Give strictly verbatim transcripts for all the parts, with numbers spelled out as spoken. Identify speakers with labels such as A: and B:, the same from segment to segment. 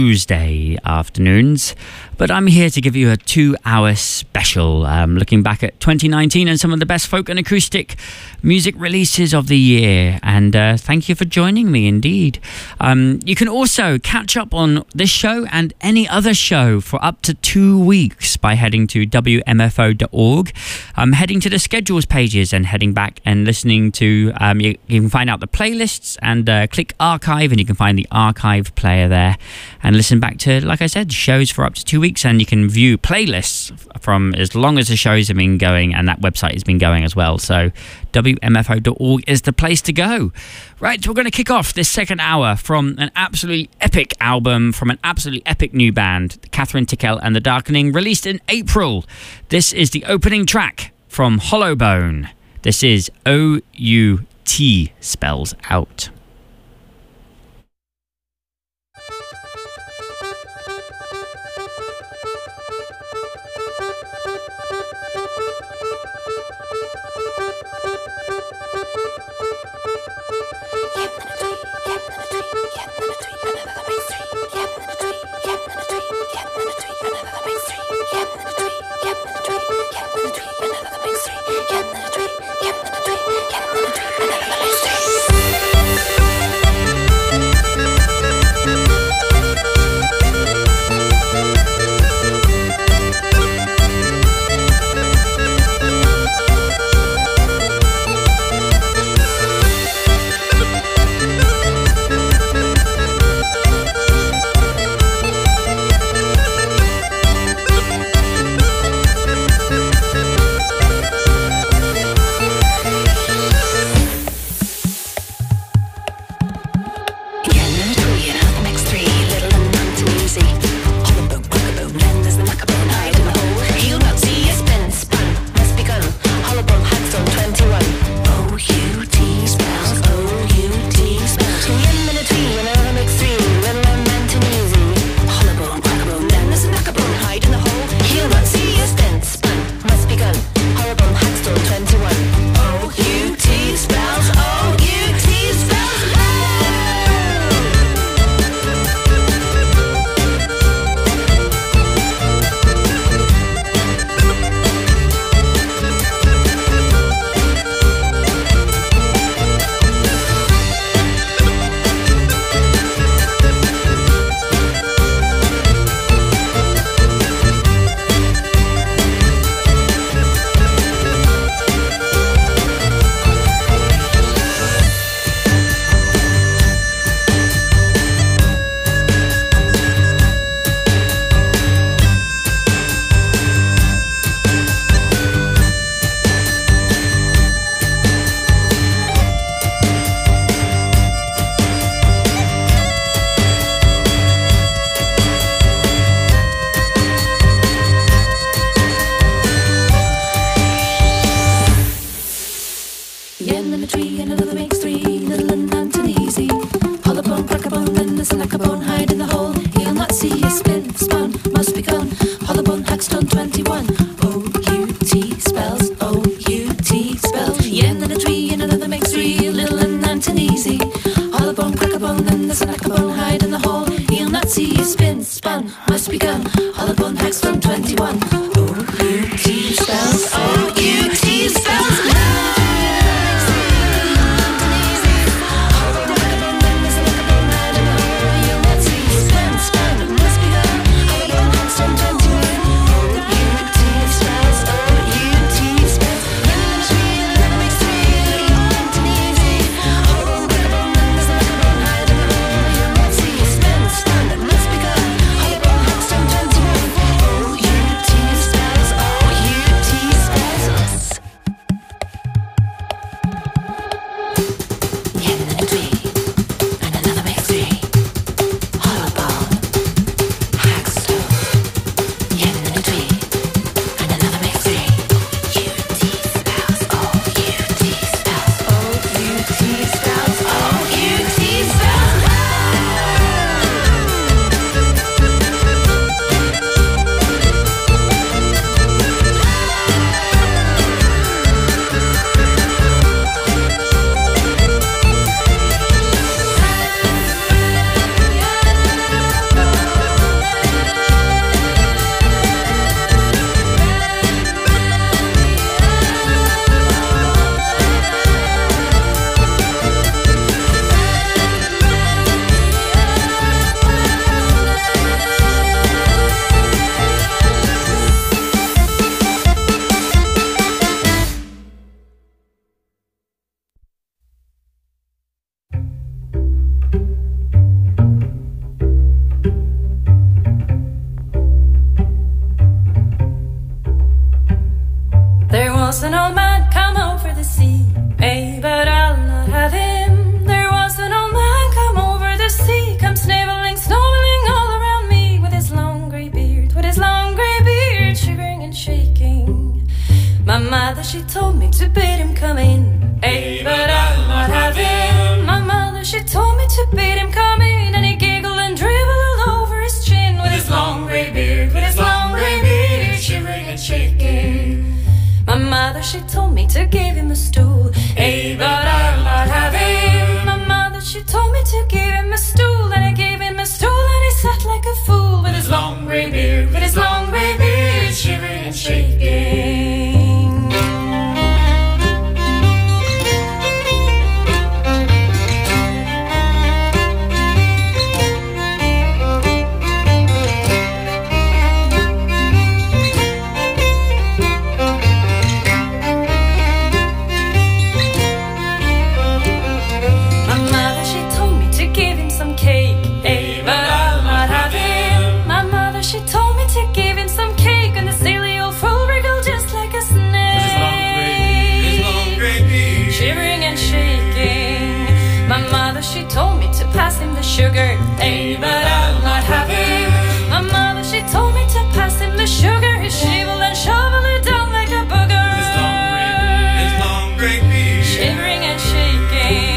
A: Tuesday afternoons, but I'm here to give you a two-hour special um, looking back at twenty nineteen and some of the best folk and acoustic music releases of the year, and uh, thank you for joining me indeed. Um, you can also catch up on this show and any other show for up to two weeks by heading to W M F O dot org, um, heading to the schedules pages and heading back and listening to, um, you, you can find out the playlists and uh, click archive and you can find the archive player there and listen back to, like I said, shows for up to two weeks, and you can view playlists from as long as the shows have been going, and that website has been going as well. So W M F O dot org is the place to go. Right, we're going to kick off this second hour from an absolutely epic album from an absolutely epic new band, Catherine Tickell and the Darkening, released in April. This is the opening track from Hollowbone. This is O U T spells out.
B: Spell was an old man come over the sea, eh, but I'll not have him. There was an old man come over the sea, come sniveling, snobbling all around me, with his long grey beard, with his long grey beard, shivering and shaking. My mother, she told me to bid him come in, eh, but I'll not have him. My mother, she told me to bid him come in, and he giggled and dribbled all over his chin, with his long grey beard, with his long grey beard, shivering and shaking. My mother, she told me to give him a stool, eh, but I'll not have him. My mother, she told me to give him a stool, and I gave him a stool, and he sat like a fool, with his long grey beard, with his long grey beard, shivering and shaking. She told me to pass him the sugar, eh, but I'll not have him. My mother, she told me to pass him the sugar, he shivered and shoveled it down like a booger. His long grey, his long grey beard, shivering and shaking.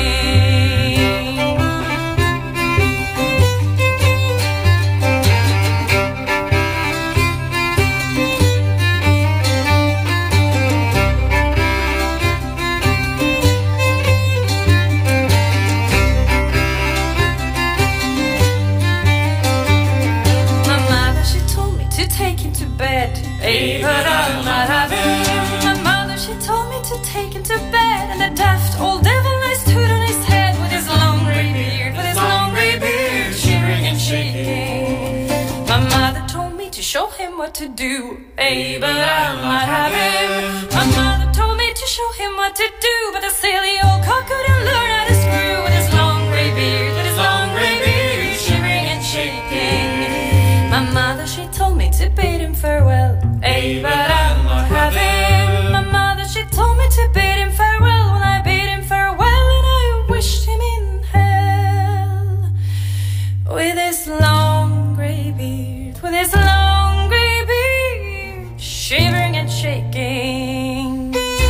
B: Eh, but I'll not have him. My mother, she told me to take him to bed, and the daft old devil lies toot on his head, with his long grey beard, with his long grey beard, shivering and shaking. My mother told me to show him what to do, eh, but I'll not have him. My mother told me to show him what to do, but the silly old cock couldn't learn how to screw, with his long grey beard, with his long grey beard, shivering and shaking. My mother, she told me to bid him farewell, eh, but I'll not have him. My mother, she told me to bid him farewell, when I bid him farewell, and I wished him in hell. With his long grey beard, with his long grey beard, shivering and shaking.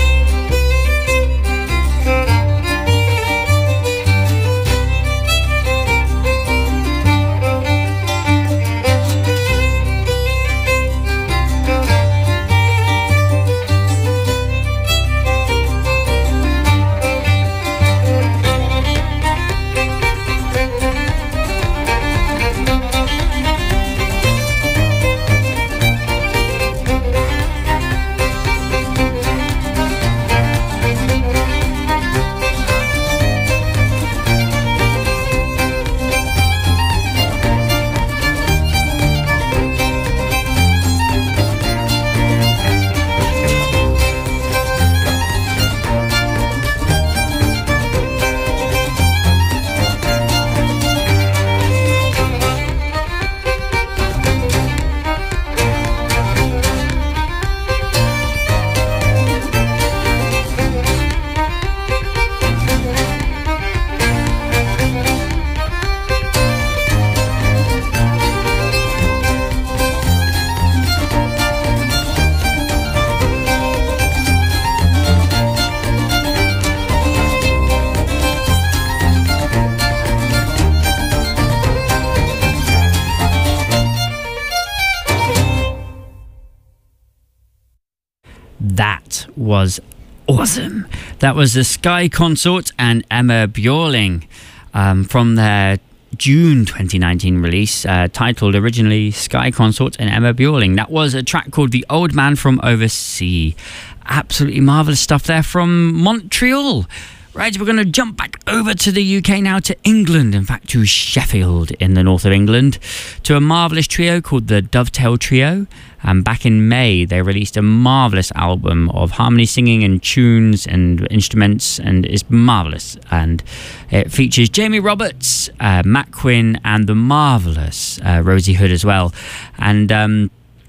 A: That was awesome. That was the Sky Consort and Emma Bjorling um, from their June twenty nineteen release, uh, titled originally Sky Consort and Emma Bjorling. That was a track called The Old Man from Oversea. Absolutely marvellous stuff there from Montreal. Right, we're going to jump back over to the U K now, to England, in fact to Sheffield in the north of England, to a marvellous trio called the Dovetail Trio. And back in May, they released a marvellous album of harmony singing and tunes and instruments, and it's marvellous. And it features Jamie Roberts, uh, Matt Quinn, and the marvellous uh, Rosie Hood as well. And um,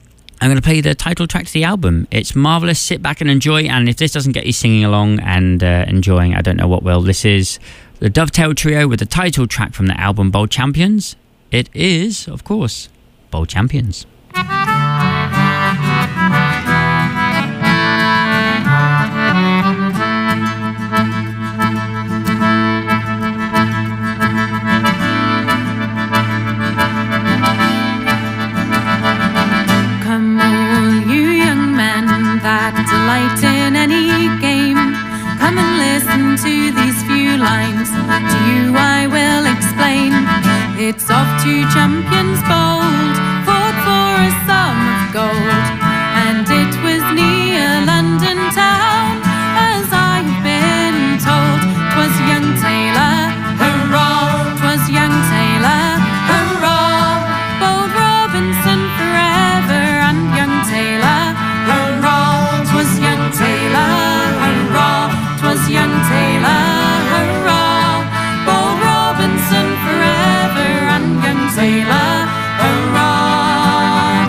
A: I'm going to play the title track to the album. It's marvellous. Sit back and enjoy. And if this doesn't get you singing along and uh, enjoying, I don't know what will. This is the Dovetail Trio with the title track from the album Bold Champions. It is, of course, Bold Champions.
B: Delight in any game, come and listen to these few lines. To you I will explain. It's of two champions bold, fought for a sum of gold, and it was near London town, as I've been told. 'Twas young Taylor, hurrah! 'Twas young Taylor, hurrah! Bold Robinson forever, and young Taylor, hurrah! 'Twas young Taylor, hurrah! 'Twas young Taylor, hurrah! Bold Robinson forever, and young Taylor, hurrah!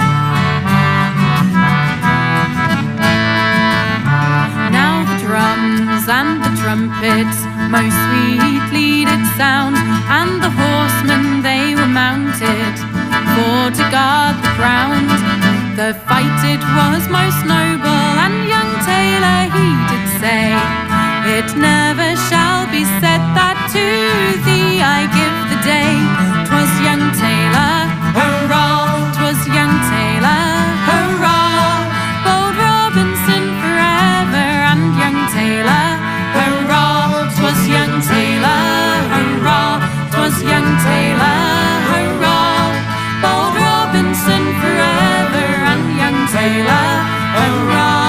B: Now the drums and the trumpets most sweetly did sound, and the horsemen they were mounted for to guard the ground. The fight it was most noble, and young Taylor he did say, it never shall be said that to thee I give the day. 'Twas young Taylor, hurrah! 'Twas young Taylor, hurrah! Bold Robinson forever, and young Taylor, hurrah! 'Twas young Taylor, hurrah! 'Twas young Taylor, hurrah! Bold Robinson forever, and young Taylor, hurrah!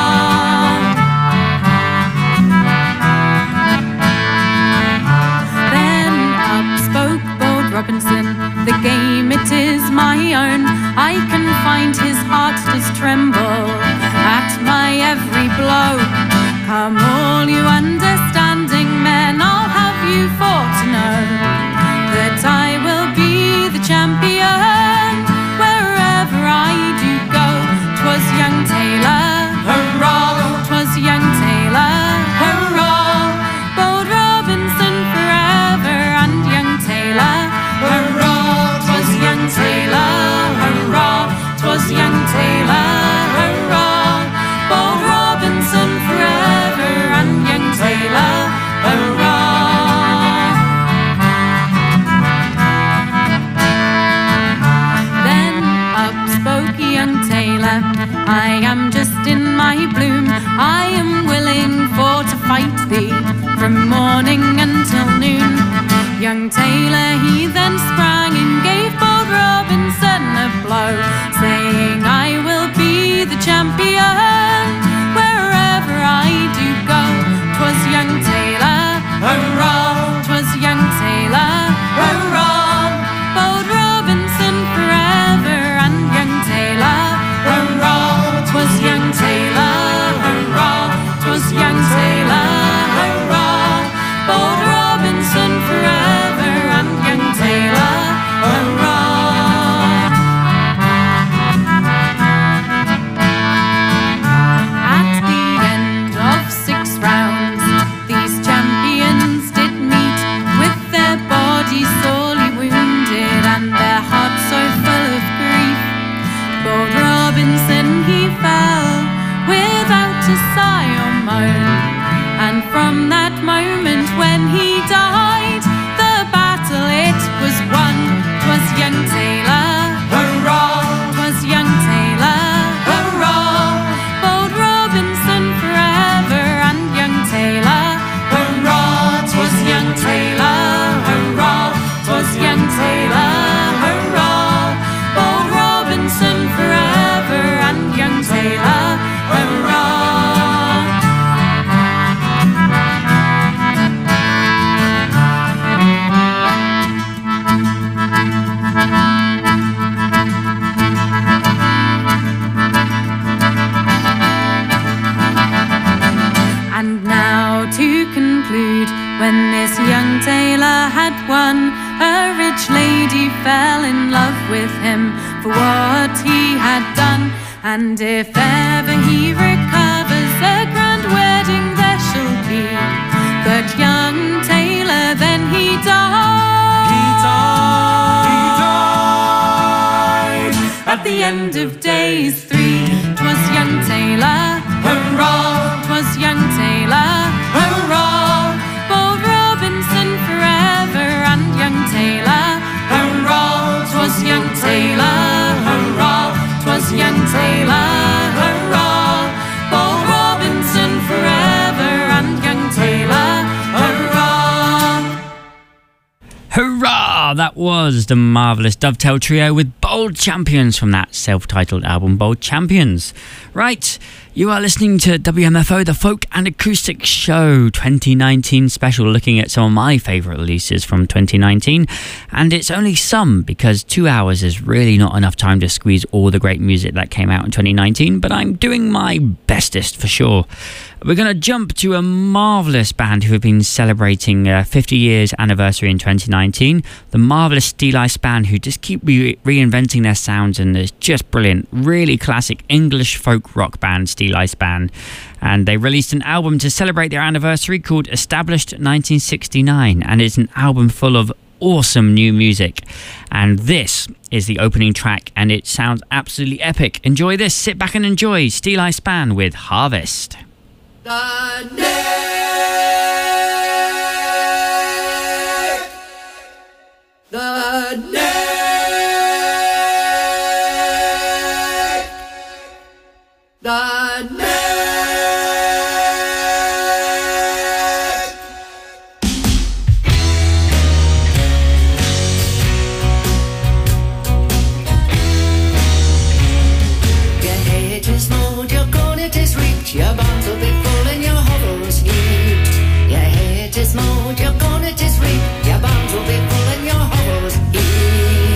B: Then up spoke bold Robinson, the game it is my own. I can find his heart does tremble at my every blow. Come all you understanding men, I'll have you for to know that I will be the champion wherever I do go. 'Twas young Taylor, hurrah! 'Twas young Taylor, hurrah! Bold Robinson forever, and young Taylor, hurrah! 'Twas young Taylor, hurrah! 'Twas young Taylor, hurrah! Bold Robinson forever, and young Taylor, hurrah! Then up spoke young Taylor, I am just in my bloom, I am willing for to fight thee from morning until noon. Young Taylor he then sprang and gave bold Robinson a blow, saying I will be the champion wherever I do go. 'Twas young Taylor, hurrah! 'Twas young Taylor, hurrah! Bold Robinson forever, and young Taylor, hurrah! 'Twas young Taylor, hurrah! 'Twas young Taylor, hurrah! Bold Robinson forever, and young Taylor, hurrah! At the end of six rounds, these champions did meet, with their bodies sorely wounded and their hearts so full of grief. Bold Robinson he fell without a sigh or moan, and from that moment when he died, the battle it was won. 'Twas young Taylor, hurrah! 'Twas young Taylor, hurrah! Bold Robinson forever, and young Taylor, hurrah! 'Twas young Taylor, hurrah! 'Twas young Taylor, hurrah! Bold Robinson forever, and young Taylor, hurrah! And now to conclude, when this young Taylor had won, a rich lady fell in love with him for what he had done, And if ever he recovers, a grand wedding there shall be. But young Taylor, then he died.
C: He died. He died.
B: At the end of days three, 'twas young Taylor.
C: Hurrah!
B: 'Twas young Taylor.
C: Hurrah!
B: Bold Robinson forever and young Taylor.
C: Hurrah!
B: 'Twas young Taylor.
C: Hurrah!
B: 'Twas young Taylor.
C: Hurrah!
B: Bold Robinson forever and young Taylor. Hurrah!
A: Hurrah! That was the marvellous Dovetail Trio with Bold Champions from that self-titled album, Bold Champions. Right, you are listening to W M F O, the Folk and Acoustic Show twenty nineteen special, looking at some of my favourite releases from twenty nineteen. And it's only some, because two hours is really not enough time to squeeze all the great music that came out in twenty nineteen, but I'm doing my bestest for sure. We're going to jump to a marvellous band who have been celebrating a fifty years anniversary in twenty nineteen. The marvellous Steel Ice Band, who just keep re- reinventing their sounds, and it's just brilliant. Really classic English folk rock band, Steel Ice Band. And they released an album to celebrate their anniversary called Established nineteen sixty-nine, and it's an album full of awesome new music. And this is the opening track, and it sounds absolutely epic. Enjoy this. Sit back and enjoy Steel Ice Band with Harvest.
C: The neck, the neck, the neck. Your head is mowed, your cornet is reaped, your barns will be full and your hovels heaped. Your head is mowed, your cornet is reaped, your barns will be full and your hovels heaped.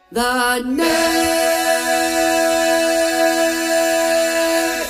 C: The Net.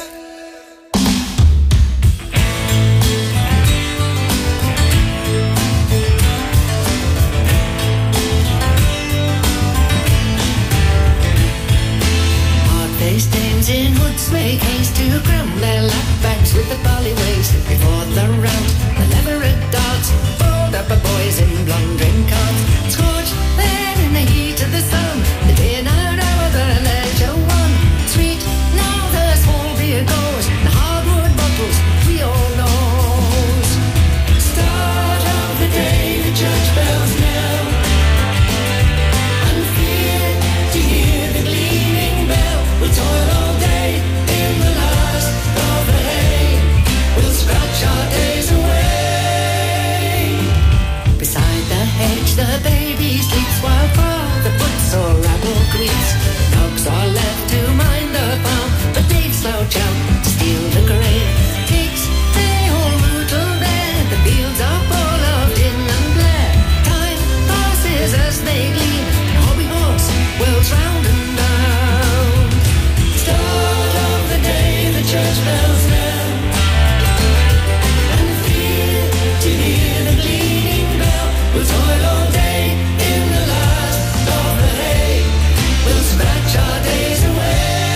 D: Hard-faced dames in hoods make haste to cram their lap bags with the barley waste. Before the rout, the leverett darts fold up a boys in blundering carts. Scorched there in the heat of the sun, the dinner hour, the leisure one. Sweet now the small beer goes, the hardwood bottles we all knows. Start of the day, the church bells knell, and fear to hear the gleaming bell. We'll toil all day in the last of the hay, we'll scratch our days away. Beside the hedge the baby sleeps while father puts or rabble greets. Dogs are left to mind the farm, but Dave slouch out to steal the grain. Takes they all rootle there, the fields are full of din and glare. Time passes as they glean, the hobby horse whirls round and round. Start of the day, the church bells knell, and fear to hear the gleaming bell. We'll toil all day in the last of the hay, we'll scratch our days away.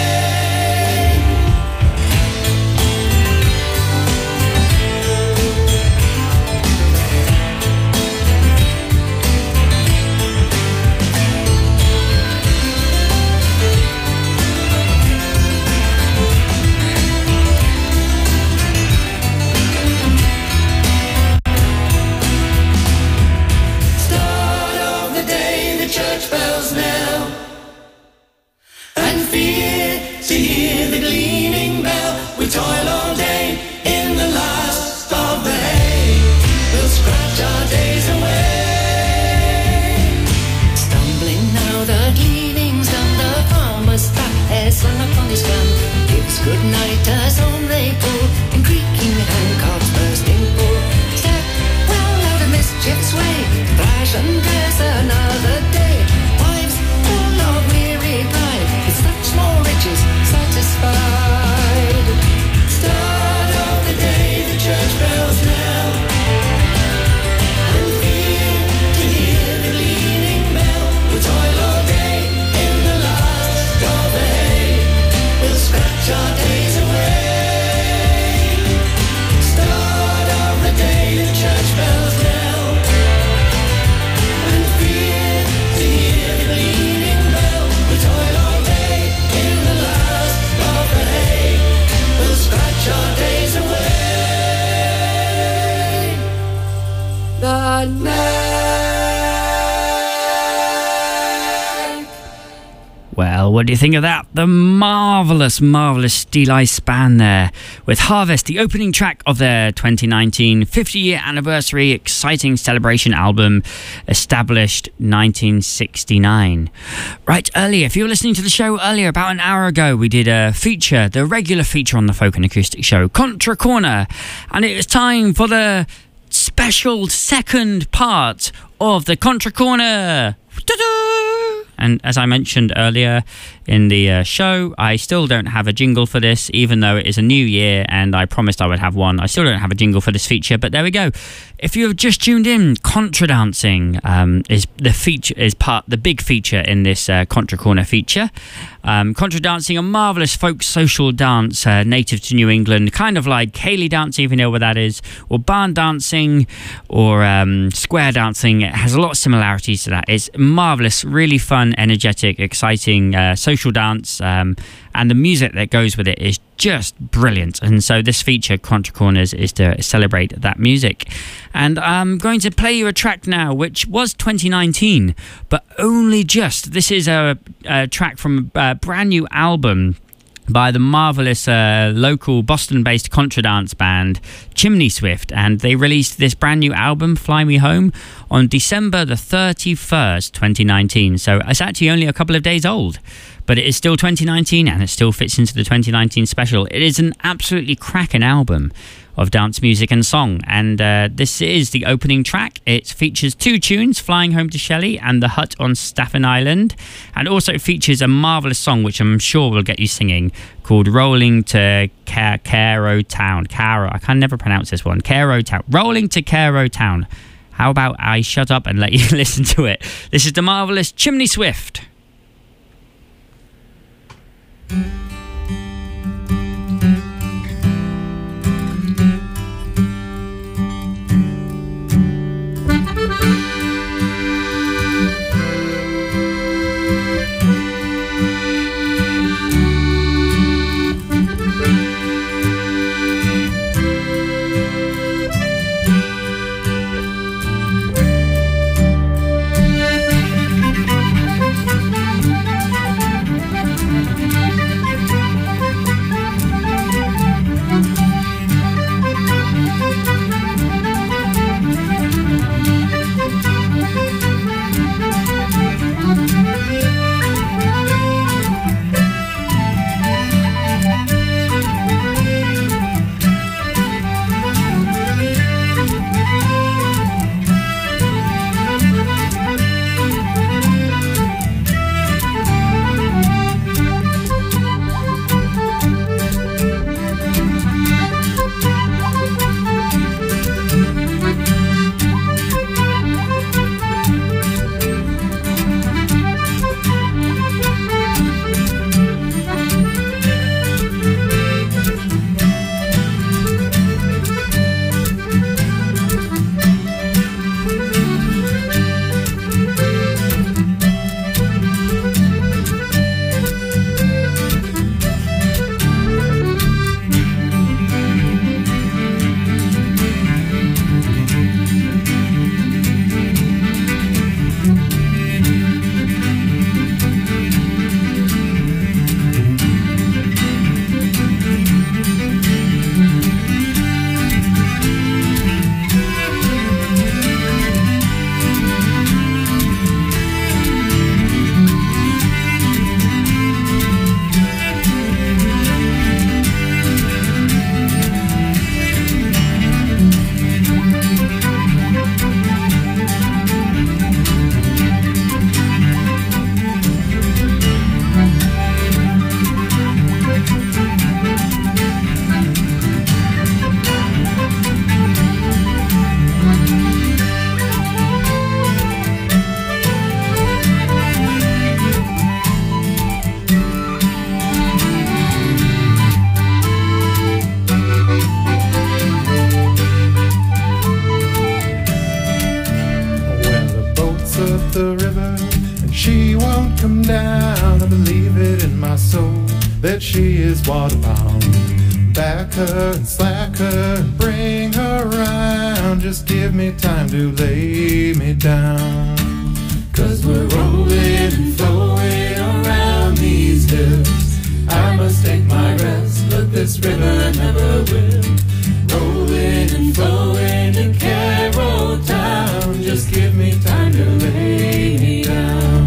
D: Start of the day, the church bells knell, and fear to hear the gleaming bell. We toil all day in the last of the hay, we'll scratch our days away. Stumbling now the gleaning's done, the farmer's fat hair slung upon his gun. Gives good night as home they pull, in creaking handcarts bursting full. Step well out of mischief's way, thrash and dress another day. Wives full of weary pride, with such small riches satisfied. Start of the day, the church bells knell, and fear to hear the gleaming bell. We'll toil all day in the last of the hay, we'll scratch our days away. Start of the day, the church bells knell, and fear to hear the gleaming bell. We'll toil all day in the last of the hay, we'll scratch our days away. The Net.
A: Well, what do you think of that? The marvellous, marvellous Steel Eye Span there with Harvest, the opening track of their twenty nineteen fifty-year anniversary exciting celebration album, established nineteen sixty-nine. Right, earlier, if you were listening to the show earlier, about an hour ago, we did a feature, the regular feature on the Folk and Acoustic Show, Contra Corner, and it was time for the special second part of the Contra Corner. Ta-da! And as I mentioned earlier in the uh, show, I still don't have a jingle for this, even though it is a new year and I promised I would have one. I still don't have a jingle for this feature, but there we go. If you have just tuned in, Contra Dancing um, is the feature, is part the big feature in this uh, Contra Corner feature. Um, Contra Dancing, a marvellous folk social dance uh, native to New England, kind of like Cayley dancing, if you know what that is, or barn dancing, or um, square dancing. It has a lot of similarities to that. It's marvellous, really fun, energetic, exciting uh, social dance, um, and the music that goes with it is just brilliant. And so this feature, Contra Corners, is to celebrate that music. And I'm going to play you a track now, which was twenty nineteen, but only just. This is a, a track from a brand new album by the marvellous uh, local Boston-based contra dance band Chimney Swift, and they released this brand new album, Fly Me Home, on December the thirty-first, twenty nineteen. So it's actually only a couple of days old, but it is still twenty nineteen and it still fits into the twenty nineteen special. It is an absolutely cracking album. of dance music and song. And uh, this is the opening track. It features two tunes, Flying Home to Shelley and The Hut on Staffin Island. And also features a marvellous song, which I'm sure will get you singing, called Rolling to Ca- Cairo Town. Cairo, I can never pronounce this one. Cairo Town. Rolling to Cairo Town. How about I shut up and let you listen to it? This is the marvellous Chimney Swift.
E: Waterbound, back her and slack her and bring her around. Just give me time to lay me down. Cause we're rolling and flowing around these hills. I must take my rest, but this river never will. Rolling and flowing to Cairo Town. Just give me time to lay me down.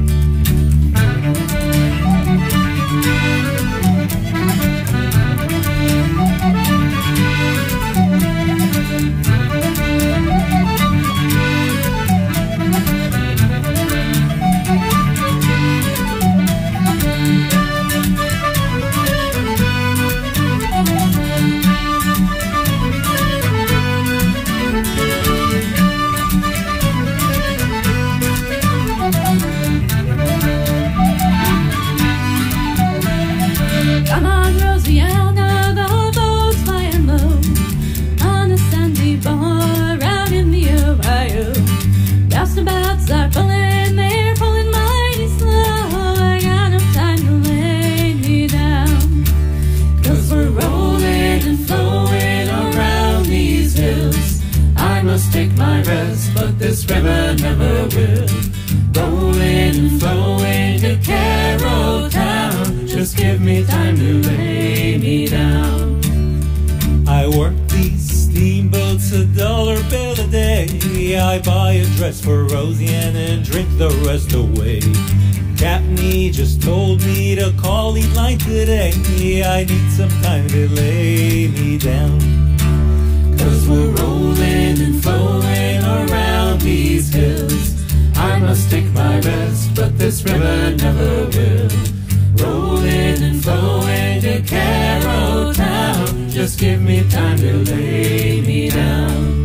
E: This river never will. Rolling and flowing to Cairo Town. Just give me time to lay me down.
F: I work these steamboats a dollar bill a day. I buy a dress for Rosie and then drink the rest away. Captain just told me to call each line today. I need some time to lay me down. 'cause we're rolling and flowing around these hills. I must take my rest, but this river never will. Rolling and flowing to Carroll Town, just give me time to lay me down.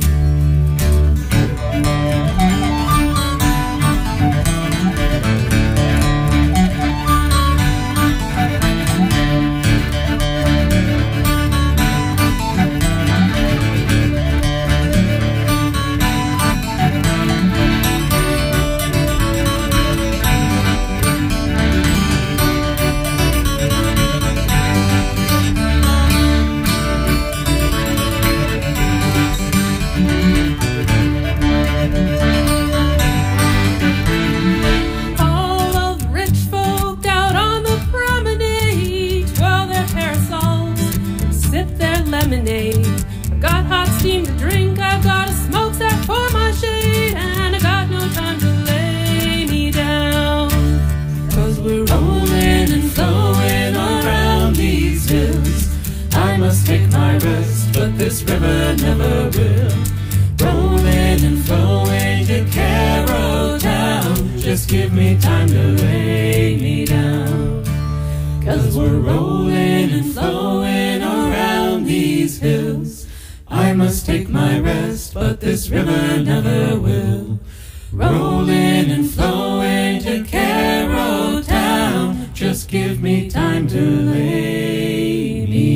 B: Got hot steam to drink, I've got a smokestack for my shade, and I got no time to lay me down. 'Cause we're rolling and flowing around these hills. I must take my rest, but this river never will. Rolling and flowing to Carroll Town, just give me time to lay me down. 'Cause we're rolling and flowing around these hills. I must take my rest, but this river never will. Rolling and flowing to Carroll Town, just give me time to lay me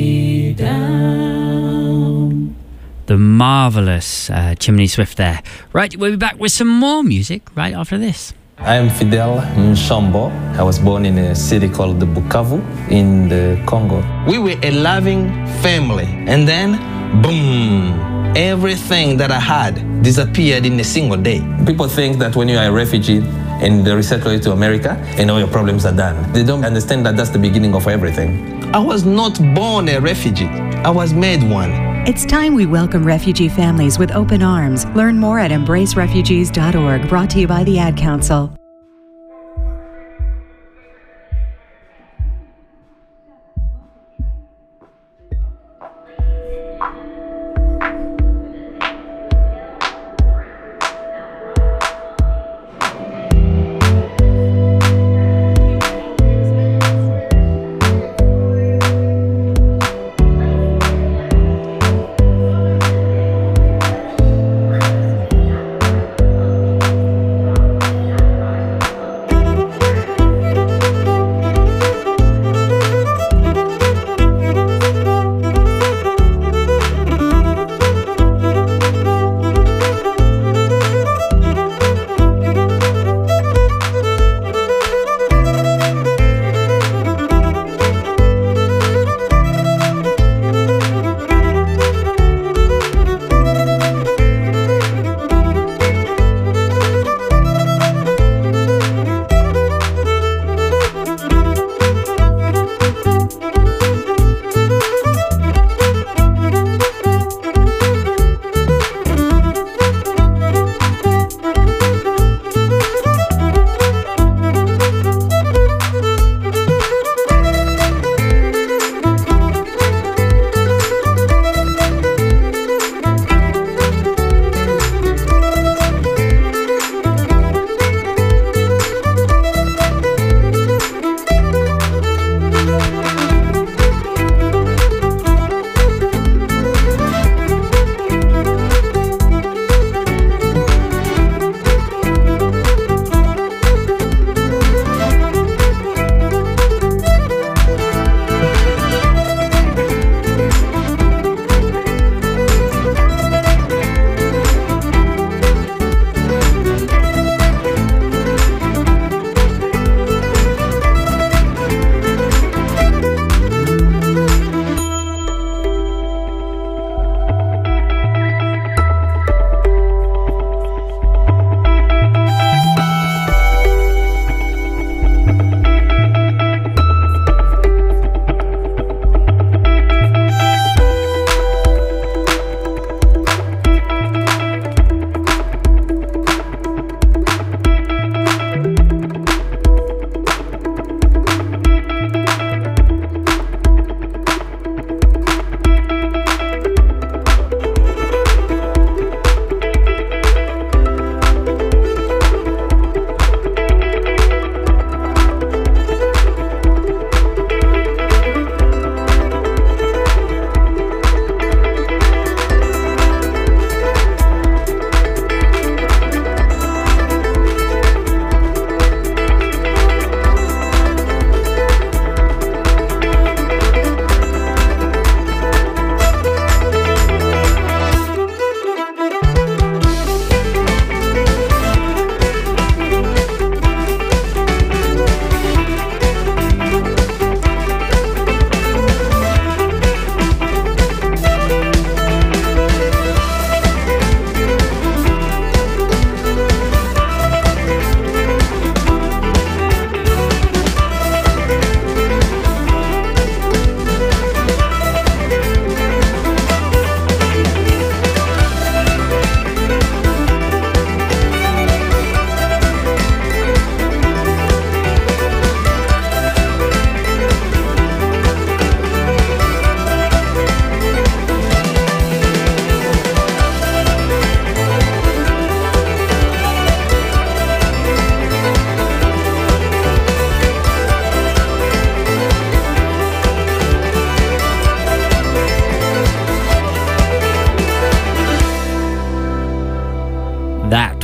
B: down.
A: The marvellous uh, Chimney Swift there. Right, we'll be back with some more music right after this.
G: I am Fidel Mshombo. I was born in a city called Bukavu in the Congo. We were a loving family, and then, boom, everything that I had disappeared in a single day. People think that when you are a refugee and they resettle you to America and all your problems are done, they don't understand that that's the beginning of everything. I was not born a refugee. I was made one.
H: It's time we welcome refugee families with open arms. Learn more at embrace refugees dot org, brought to you by the Ad Council.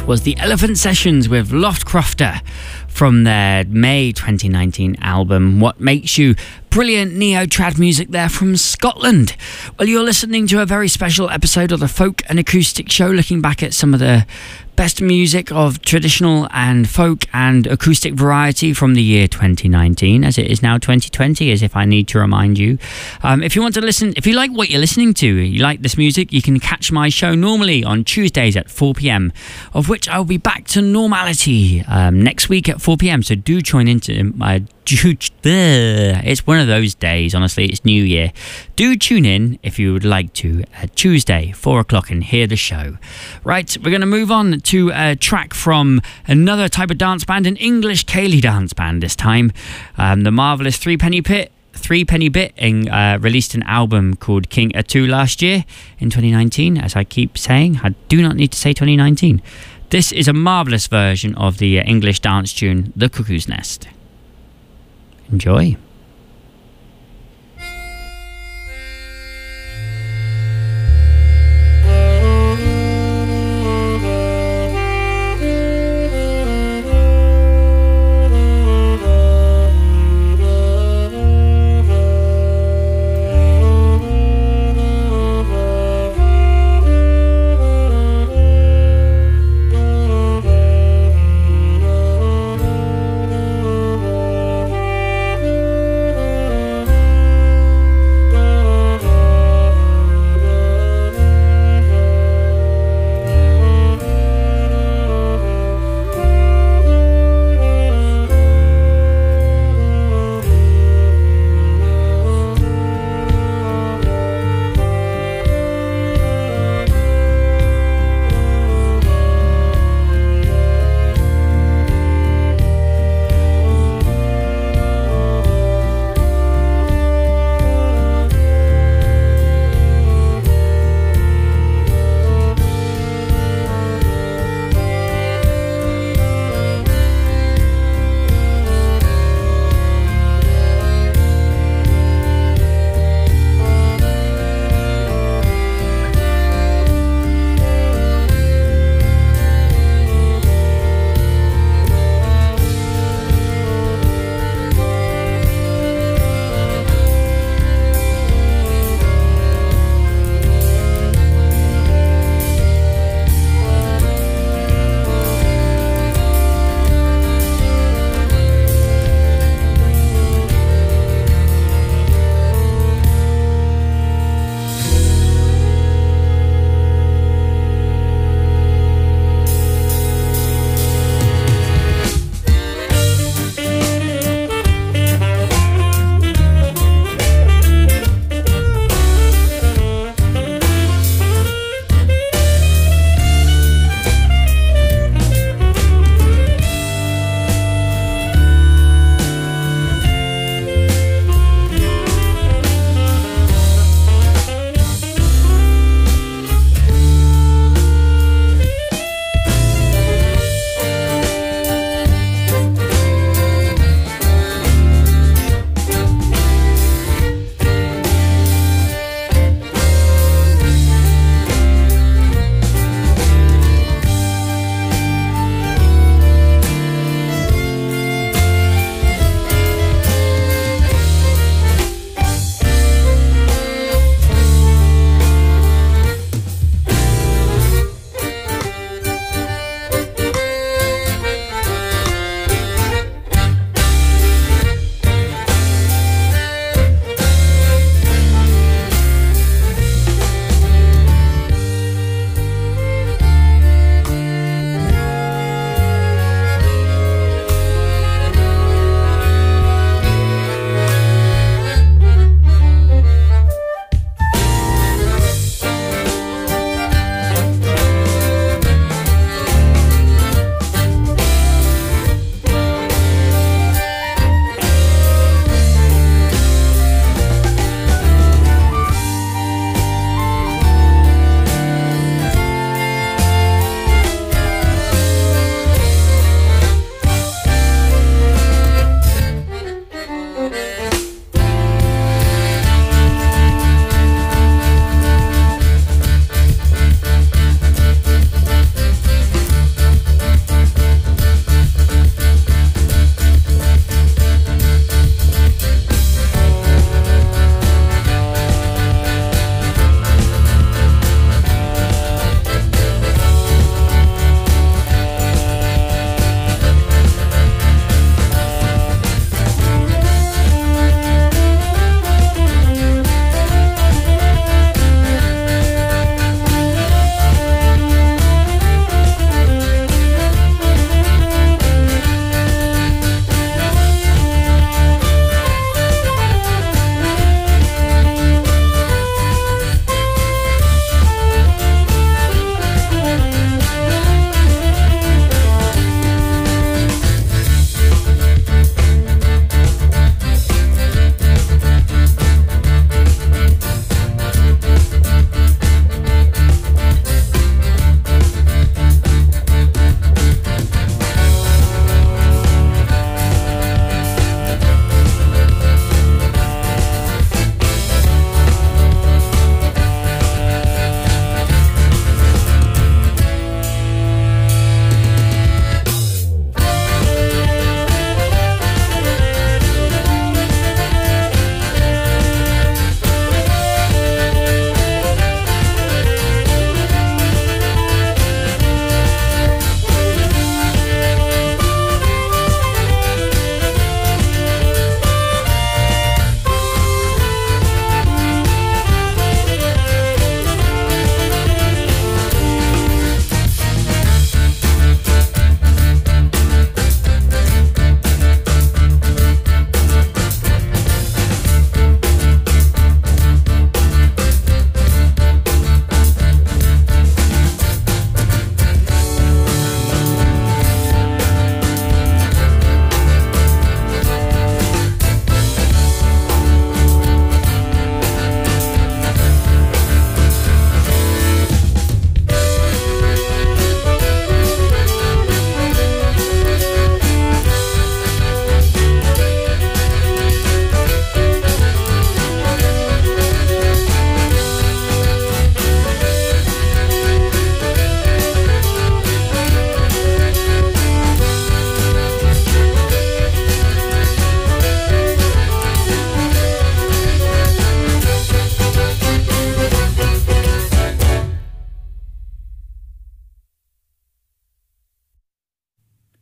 A: was the Elephant Sessions with Loftcrofter from their May twenty nineteen album What Makes You. Brilliant neo-trad music there from Scotland. Well, you're listening to a very special episode of the Folk and Acoustic Show, looking back at some of the best music of traditional and folk and acoustic variety from the year twenty nineteen, as it is now twenty twenty, as if I need to remind you. Um, if you want to listen, if you like what you're listening to, you like this music, you can catch my show normally on Tuesdays at four p.m, of which I'll be back to normality um, next week at four p.m, so do join into my... It's one of those days, honestly, it's New Year. Do tune in if you would like to at Tuesday, four o'clock, and hear the show. Right, we're going to move on to a track from another type of dance band, an English Ceilidh dance band this time. Um, the marvellous Three Penny Pit. Three Penny Bit in, uh, released an album called King Atu last year in twenty nineteen. As I keep saying, I do not need to say twenty nineteen. This is a marvellous version of the uh, English dance tune, The Cuckoo's Nest. Enjoy.
I: Thank you.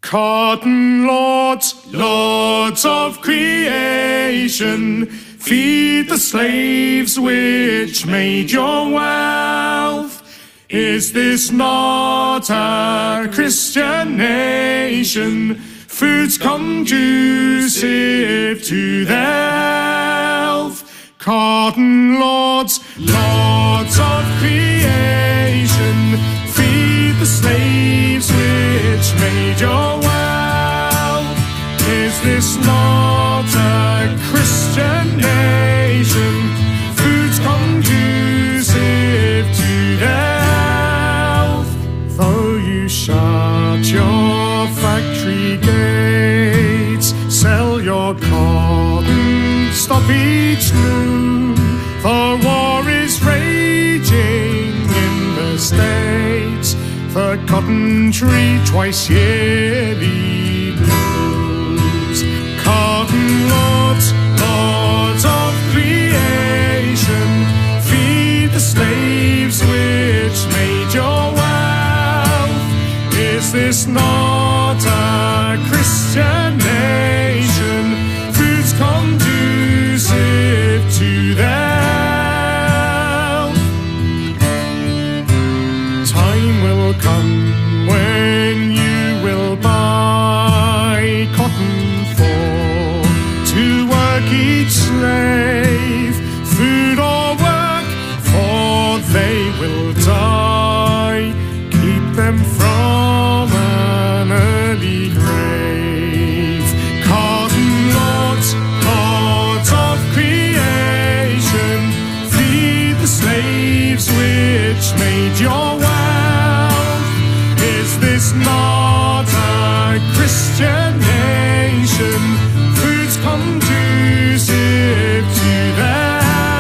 E: Cotton lords, lords of creation, feed the slaves which made your wealth. Is this not a Christian nation? Food's conducive to their health. Cotton lords, lords of creation, feed the slaves which made your wealth. Is this not a Christian nation? Food's conducive to their health. Though you shut your factory gates, sell your cotton, stop each noon. The war is raging in the States. The cotton tree twice yearly blooms. Cotton lords, lords of creation, feed the slaves which made your wealth. Is this not a Christian nation? Food's conducive to their health. Time will come when you will buy cotton for to work each slave, food or work, for they will die. Keep them from an early grave. Cotton lords, lords of creation, feed the slaves which made your wealth. Is this not a Christian nation? Food's conducive to their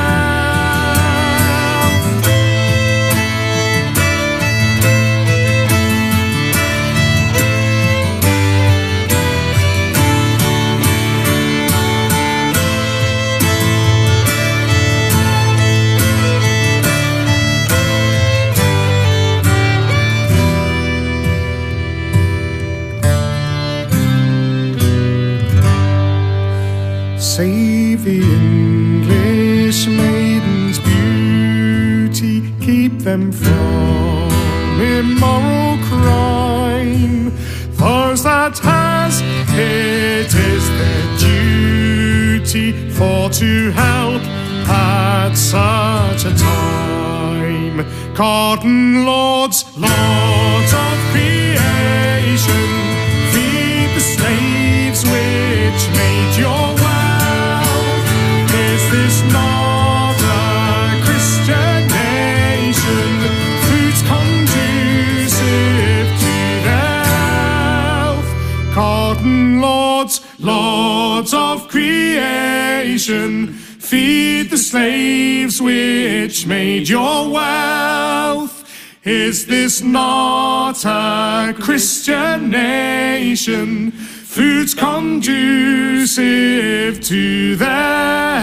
E: Save the English maidens' beauty, keep them from immoral crime. Those that has, it is their duty for to help at such a time. Cotton lords, lords of creation, feed the slaves which made your wealth. Is this not a Christian nation? Food's conducive to their health. Cotton lords, lords of creation, feed the slaves which made your wealth. Is this not a Christian nation? Food's conducive to their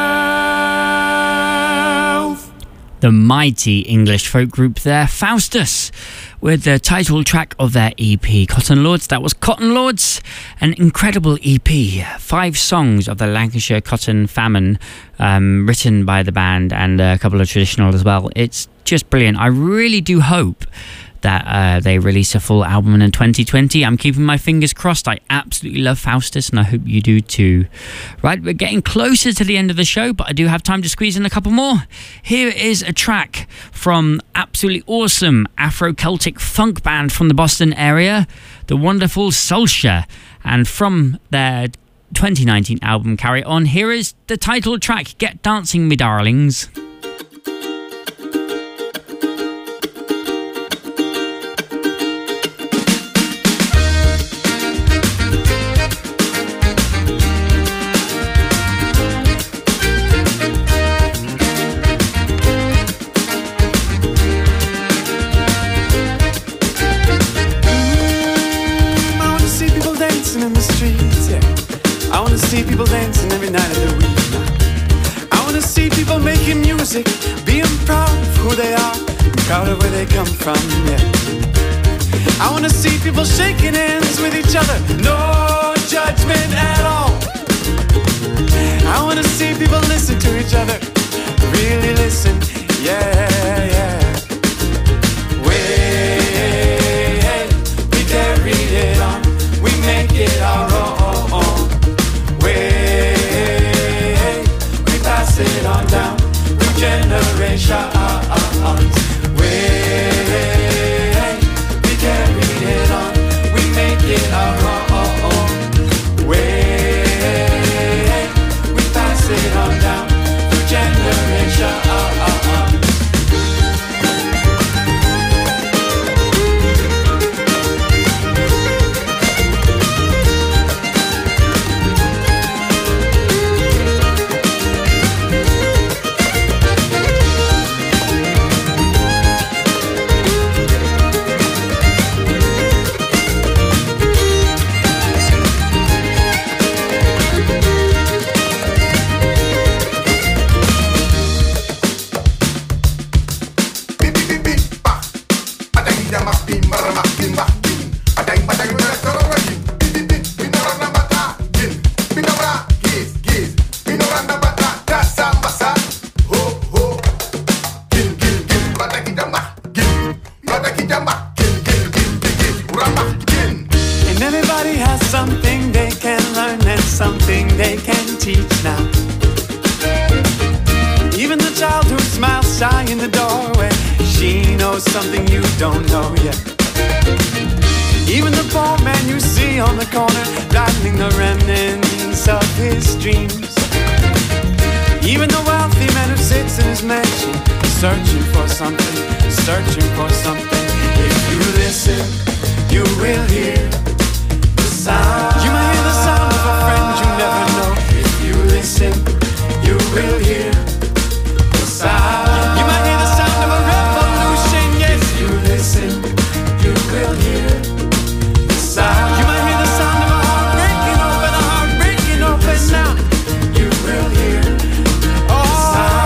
E: health.
A: The mighty English folk group there, Faustus, with the title track of their E P, Cotton Lords. That was Cotton Lords, an incredible E P. Five songs of the Lancashire cotton famine, um, written by the band, and a couple of traditional as well. It's just brilliant. I really do hope that uh, they release a full album in twenty twenty. I'm keeping my fingers crossed. I absolutely love Faustus, and I hope you do too. Right, we're getting closer to the end of the show, but I do have time to squeeze in a couple more. Here is a track from absolutely awesome Afro-Celtic funk band from the Boston area, the wonderful Sulsha, and from their twenty nineteen album Carry On, here is the title track, Get Dancing Me Darlings.
I: See people dancing every night of the week. I want to see people making music, being proud of who they are, proud of where they come from, yeah. I wanna see people shaking hands with each other, no judgment at all. I wanna see people listen to each other, really listen, yeah, yeah. Way, we carry it on, we make it our own. Way, we pass it on down through generations. Way, we carry it on, we make it our own. Way, we pass it on down through generations. Searching for something, searching for something. If you listen, you will hear the sound. You might hear the sound of a friend you never know. If you listen, you will hear the sound. You might hear the sound of a revolution. Yes, if you listen, you will hear the sound. You might hear the sound of a heart breaking open, a heart breaking open now. You will hear the sound.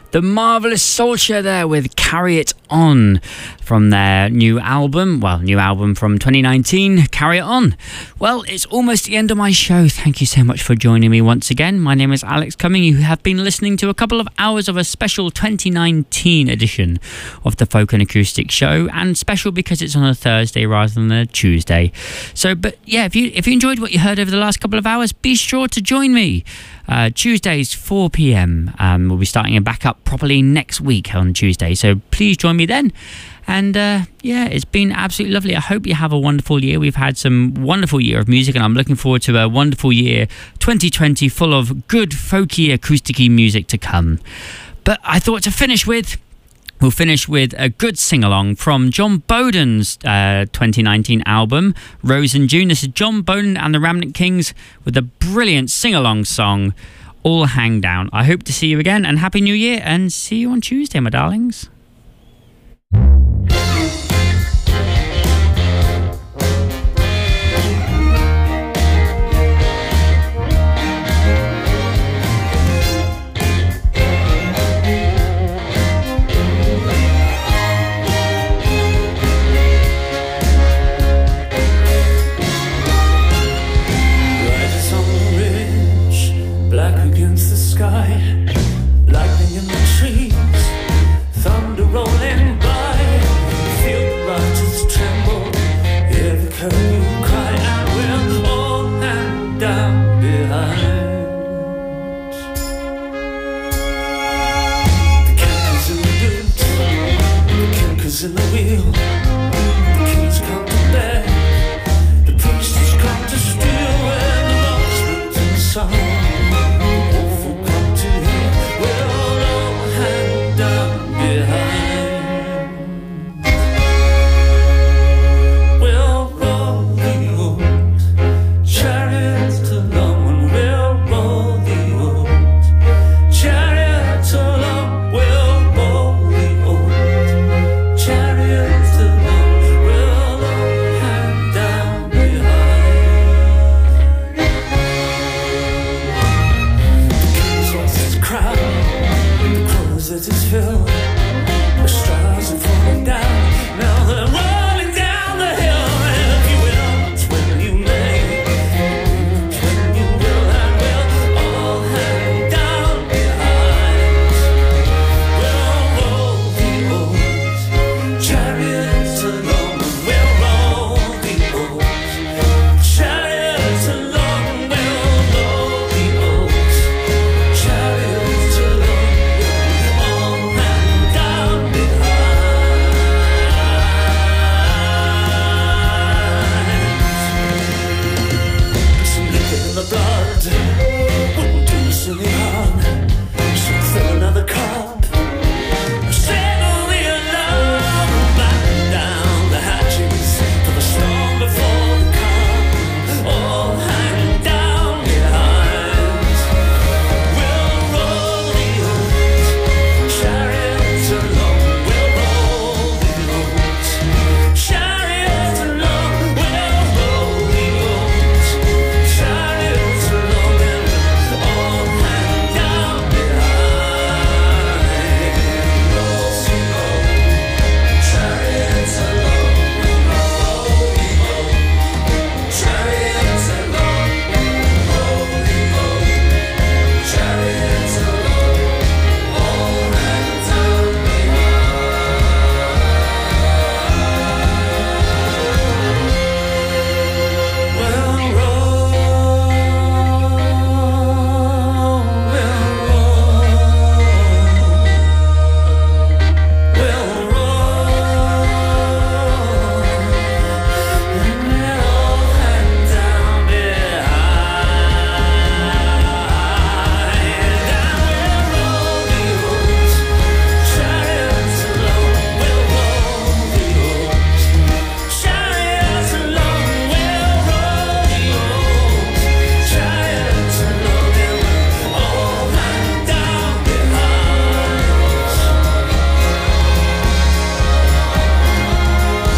A: The Marvelous Soldier there with Carry It On from their new album. Well, new album from twenty nineteen, Carry It On. Well, it's almost the end of my show. Thank you so much for joining me once again. My name is Alex Cumming. You have been listening to a couple of hours of a special twenty nineteen edition of the Folk and Acoustic Show, and special because it's on a Thursday rather than a Tuesday. So, but yeah, if you if you enjoyed what you heard over the last couple of hours, be sure to join me. Uh, Tuesdays, four p.m. Um, we'll be starting it back up properly next week on Tuesday. So please join me then. And uh, yeah, it's been absolutely lovely. I hope you have a wonderful year. We've had some wonderful year of music, and I'm looking forward to a wonderful year twenty twenty full of good folky, acousticy music to come. But I thought to finish with, we'll finish with a good sing-along from John Bowden's uh, twenty nineteen album, Rose in June. This is John Bowden and the Remnant Kings with a brilliant sing-along song, All Hang Down. I hope to see you again, and Happy New Year, and see you on Tuesday, my darlings.